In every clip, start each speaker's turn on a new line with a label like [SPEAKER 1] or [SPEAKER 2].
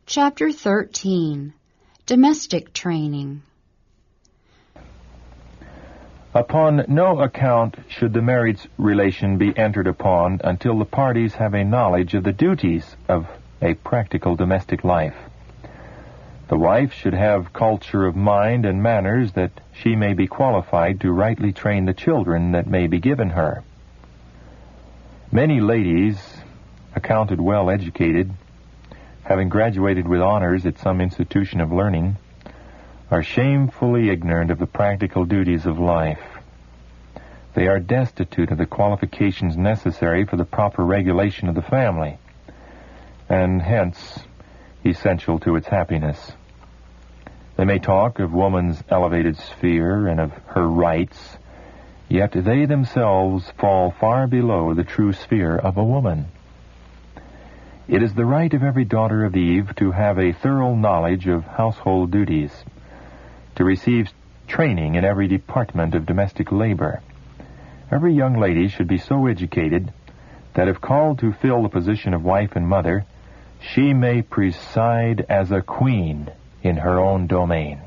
[SPEAKER 1] Chapter 13. Domestic Training.
[SPEAKER 2] Upon no account should the marriage relation be entered upon until the parties have a knowledge of the duties of a practical domestic life. The wife should have culture of mind and manners that she may be qualified to rightly train the children that may be given her. Many ladies, accounted well educated, having graduated with honors at some institution of learning, are shamefully ignorant of the practical duties of life. They are destitute of the qualifications necessary for the proper regulation of the family, and hence essential to its happiness. They may talk of woman's elevated sphere and of her rights, yet they themselves fall far below the true sphere of a woman. It is the right of every daughter of Eve to have a thorough knowledge of household duties, to receive training in every department of domestic labor. Every young lady should be so educated that if called to fill the position of wife and mother, she may preside as a queen in her own domain.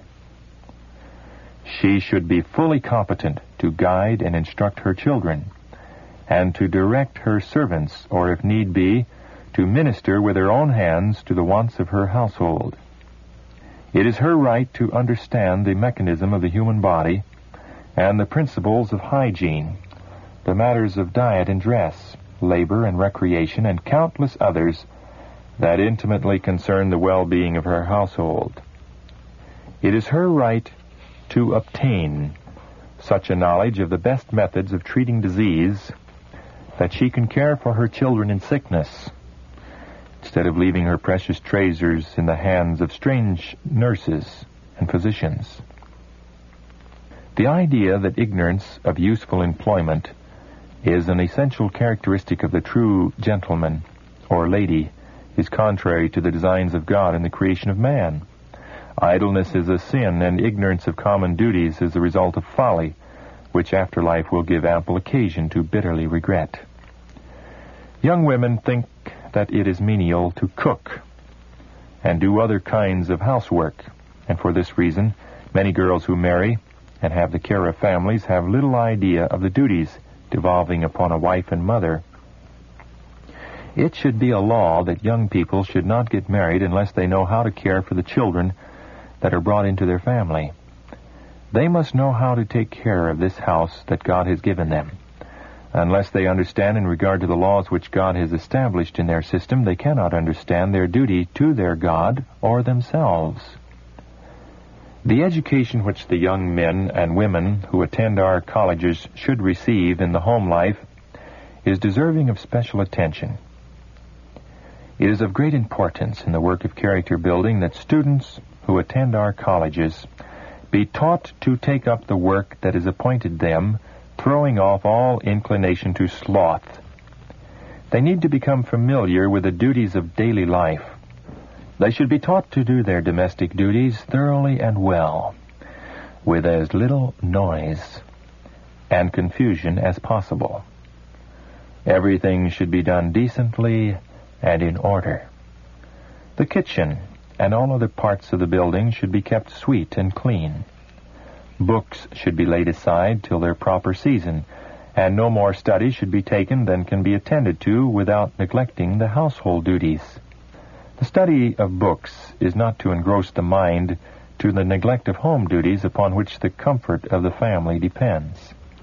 [SPEAKER 2] She should be fully competent to guide and instruct her children, and to direct her servants, or if need be, to minister with her own hands to the wants of her household. It is her right to understand the mechanism of the human body and the principles of hygiene, the matters of diet and dress, labor and recreation, and countless others that intimately concern the well-being of her household. It is her right to obtain such a knowledge of the best methods of treating disease that she can care for her children in sickness, instead of leaving her precious treasures in the hands of strange nurses and physicians. The idea that ignorance of useful employment is an essential characteristic of the true gentleman or lady is contrary to the designs of God in the creation of man. Idleness is a sin, and ignorance of common duties is the result of folly, which afterlife will give ample occasion to bitterly regret. Young women think that it is menial to cook and do other kinds of housework, and for this reason, many girls who marry and have the care of families have little idea of the duties devolving upon a wife and mother. It should be a law that young people should not get married unless they know how to care for the children that are brought into their family. They must know how to take care of this house that God has given them. Unless they understand in regard to the laws which God has established in their system, they cannot understand their duty to their God or themselves. The education which the young men and women who attend our colleges should receive in the home life is deserving of special attention. It is of great importance in the work of character building that students who attend our colleges be taught to take up the work that is appointed them, throwing off all inclination to sloth. They need to become familiar with the duties of daily life. They should be taught to do their domestic duties thoroughly and well, with as little noise and confusion as possible. Everything should be done decently and in order. The kitchen and all other parts of the building should be kept sweet and clean. Books should be laid aside till their proper season, and no more study should be taken than can be attended to without neglecting the household duties. The study of books is not to engross the mind to the neglect of home duties upon which the comfort of the family depends.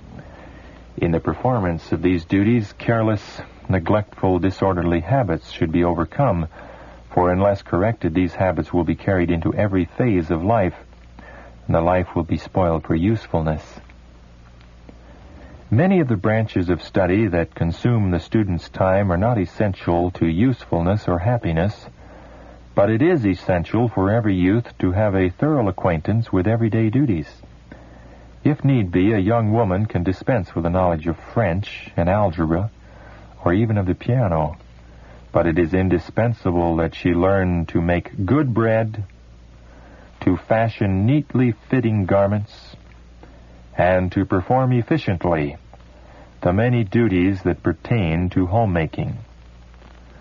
[SPEAKER 2] In the performance of these duties, careless, neglectful, disorderly habits should be overcome, for unless corrected, these habits will be carried into every phase of life, and the life will be spoiled for usefulness. Many of the branches of study that consume the student's time are not essential to usefulness or happiness, but it is essential for every youth to have a thorough acquaintance with everyday duties. If need be, a young woman can dispense with the knowledge of French and algebra, or even of the piano, but it is indispensable that she learn to make good bread, to fashion neatly fitting garments, and to perform efficiently the many duties that pertain to homemaking.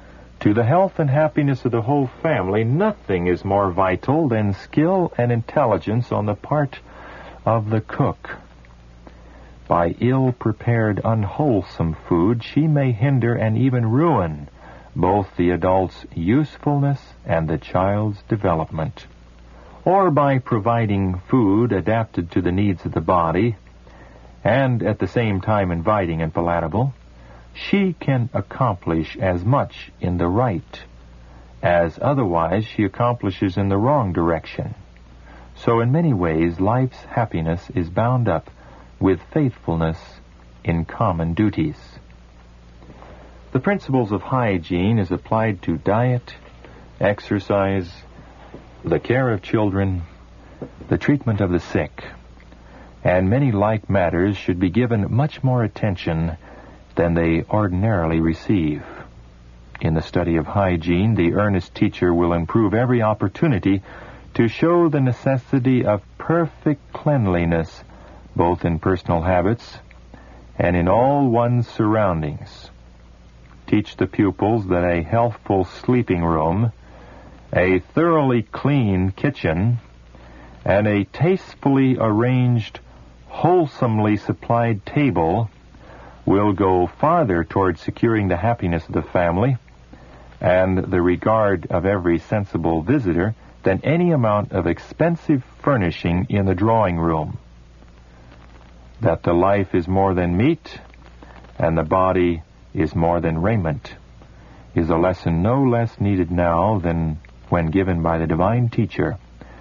[SPEAKER 2] To the health and happiness of the whole family, nothing is more vital than skill and intelligence on the part of the cook. By ill-prepared, unwholesome food, she may hinder and even ruin both the adult's usefulness and the child's development. Or by providing food adapted to the needs of the body, and at the same time inviting and palatable, she can accomplish as much in the right as otherwise she accomplishes in the wrong direction. So in many ways, life's happiness is bound up with faithfulness in common duties. The principles of hygiene is applied to diet, exercise, the care of children, the treatment of the sick, and many like matters should be given much more attention than they ordinarily receive. In the study of hygiene, the earnest teacher will improve every opportunity to show the necessity of perfect cleanliness, both in personal habits and in all one's surroundings. Teach the pupils that a healthful sleeping room, a thoroughly clean kitchen, and a tastefully arranged, wholesomely supplied table will go farther toward securing the happiness of the family and the regard of every sensible visitor than any amount of expensive furnishing in the drawing room. That the life is more than meat and the body is more than raiment is a lesson no less needed now than when given by the divine teacher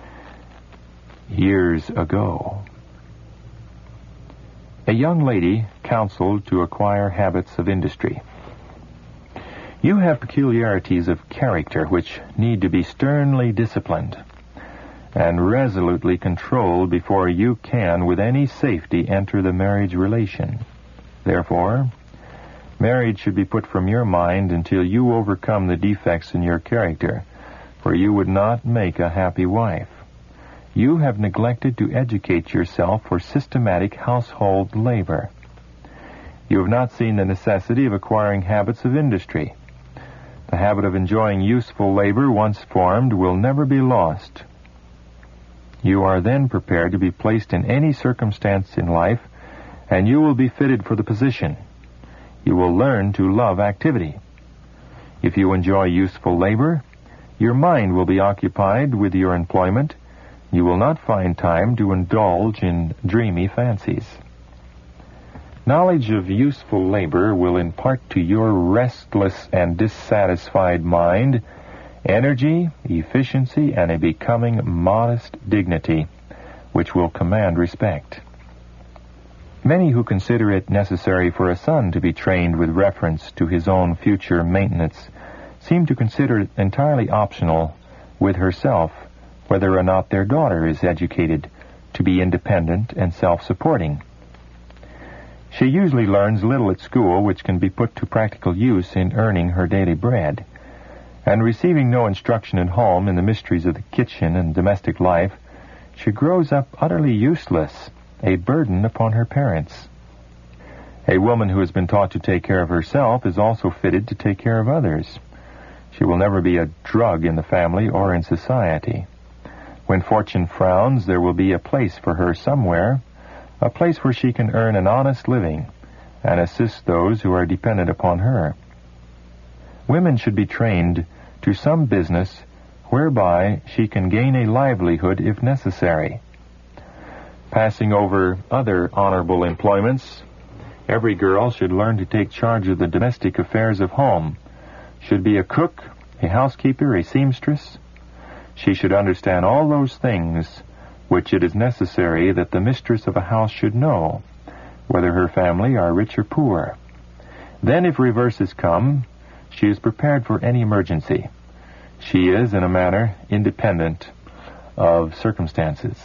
[SPEAKER 2] years ago. A young lady counseled to acquire habits of industry. You have peculiarities of character which need to be sternly disciplined and resolutely controlled before you can, with any safety, enter the marriage relation. Therefore, marriage should be put from your mind until you overcome the defects in your character, for you would not make a happy wife. You have neglected to educate yourself for systematic household labor. You have not seen the necessity of acquiring habits of industry. The habit of enjoying useful labor, once formed, will never be lost. You are then prepared to be placed in any circumstance in life, and you will be fitted for the position. You will learn to love activity. If you enjoy useful labor, your mind will be occupied with your employment. You will not find time to indulge in dreamy fancies. Knowledge of useful labor will impart to your restless and dissatisfied mind energy, efficiency, and a becoming modest dignity, which will command respect. Many who consider it necessary for a son to be trained with reference to his own future maintenance seem to consider it entirely optional with herself whether or not their daughter is educated to be independent and self-supporting. She usually learns little at school which can be put to practical use in earning her daily bread, and receiving no instruction at home in the mysteries of the kitchen and domestic life, she grows up utterly useless, a burden upon her parents. A woman who has been taught to take care of herself is also fitted to take care of others. She will never be a drug in the family or in society. When fortune frowns, there will be a place for her somewhere, a place where she can earn an honest living and assist those who are dependent upon her. Women should be trained to some business whereby she can gain a livelihood if necessary. Passing over other honorable employments, every girl should learn to take charge of the domestic affairs of home, should be a cook, a housekeeper, a seamstress. She should understand all those things which it is necessary that the mistress of a house should know, whether her family are rich or poor. Then, if reverses come, she is prepared for any emergency. She is, in a manner, independent of circumstances.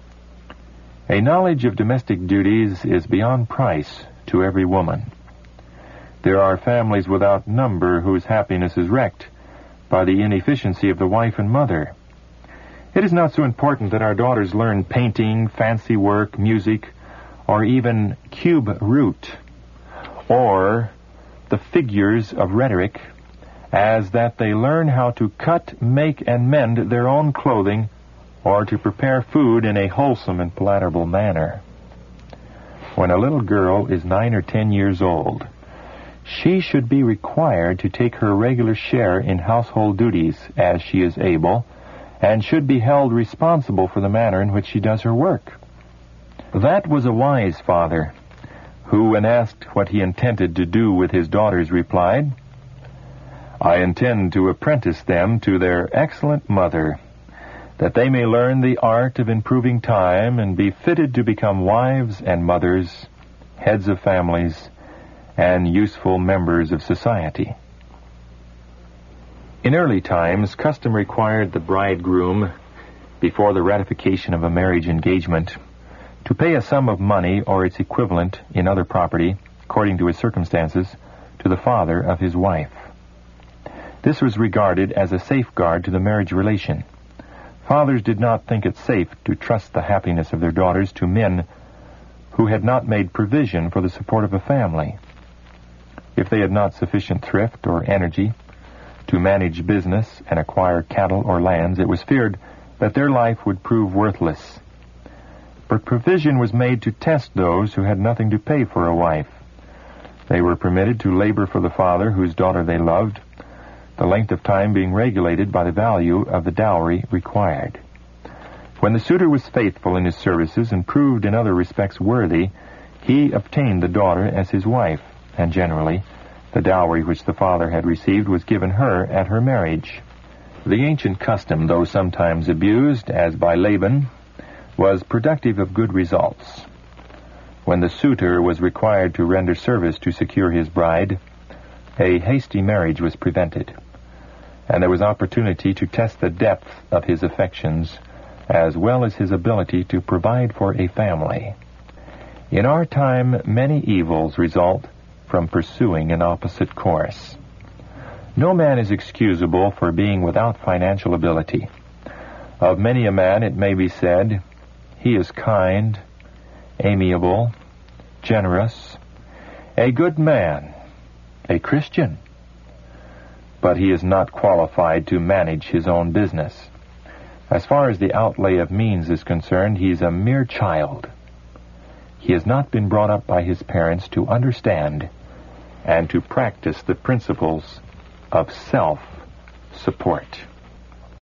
[SPEAKER 2] A knowledge of domestic duties is beyond price to every woman. There are families without number whose happiness is wrecked by the inefficiency of the wife and mother. It is not so important that our daughters learn painting, fancy work, music, or even cube root, or the figures of rhetoric, as that they learn how to cut, make, and mend their own clothing, or to prepare food in a wholesome and palatable manner. When a little girl is 9 or 10 years old, she should be required to take her regular share in household duties as she is able, and should be held responsible for the manner in which she does her work. That was a wise father, who, when asked what he intended to do with his daughters, replied, "I intend to apprentice them to their excellent mother, that they may learn the art of improving time and be fitted to become wives and mothers, heads of families, and useful members of society." In early times, custom required the bridegroom, before the ratification of a marriage engagement, to pay a sum of money or its equivalent in other property, according to his circumstances, to the father of his wife. This was regarded as a safeguard to the marriage relation. Fathers did not think it safe to trust the happiness of their daughters to men who had not made provision for the support of a family. If they had not sufficient thrift or energy to manage business and acquire cattle or lands, it was feared that their life would prove worthless. But provision was made to test those who had nothing to pay for a wife. They were permitted to labor for the father whose daughter they loved, the length of time being regulated by the value of the dowry required. When the suitor was faithful in his services and proved in other respects worthy, he obtained the daughter as his wife, and generally the dowry which the father had received was given her at her marriage. The ancient custom, though sometimes abused, as by Laban, was productive of good results. When the suitor was required to render service to secure his bride, a hasty marriage was prevented, and there was opportunity to test the depth of his affections as well as his ability to provide for a family. In our time, many evils result from pursuing an opposite course. No man is excusable for being without financial ability. Of many a man it may be said, he is kind, amiable, generous, a good man, a Christian, but he is not qualified to manage his own business. As far as the outlay of means is concerned, he is a mere child. He has not been brought up by his parents to understand and to practice the principles of self-support.